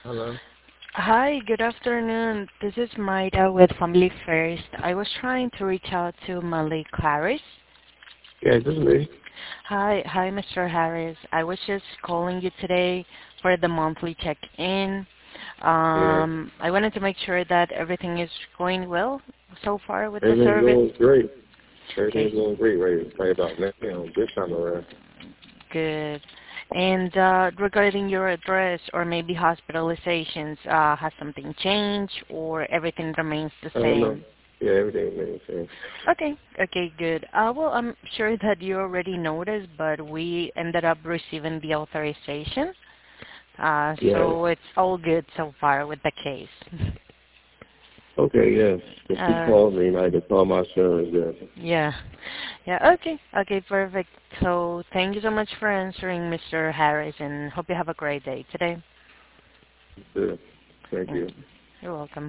Hello. Hi, good afternoon. This is Maida with Family First. I was trying to reach out to Malik Harris. Yeah, this is me. Hi, Mr. Harris. I was just calling you today for the monthly check-in. Yeah, I wanted to make sure that everything is going well so far with the everything's service. going great. Everything's Okay, going great right about now. This time around. good. And regarding your address or maybe hospitalizations, has something changed or everything remains the I don't know. same? Yeah, everything remains the same. Okay, good. Well, I'm sure that you already noticed, but we ended up receiving the authorization. Yes. So it's all good so far with the case. Okay, yes. If she Uh, calls me, I can call my insurance. Yes. yeah. Yeah, okay, perfect. So thank you so much for answering, Mr. Harris, and hope you have a great day today. Good. Thank Thank you. you. You're welcome.